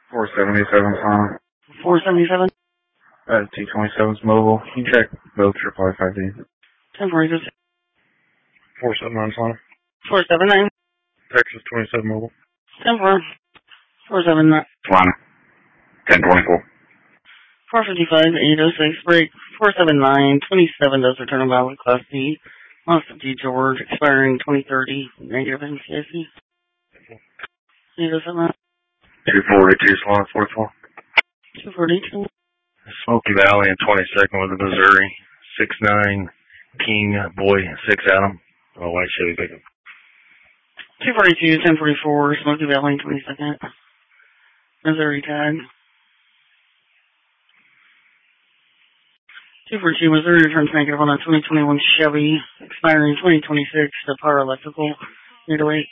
477 Sonic. 477? T27's mobile. Can you check both triple I5D? 1046. 479 Sonic. 479. Texas 27 mobile. 10-4. 479. Solana. 1024. 455, 806, break, 479, 27 does return on valid Class D, Monster D George, expiring 2030, negative NCIC. 807. 242 Solana 44. 242. Smoky Valley and 22nd with the Missouri. 69 King Boy 6 Adam. Oh, white Chevy pickup. 242, 1044, Smoky Valley, 22nd. Missouri tag. 242, Missouri returns negative on a 2021 Chevy, expiring 2026 to Power Electrical, 808.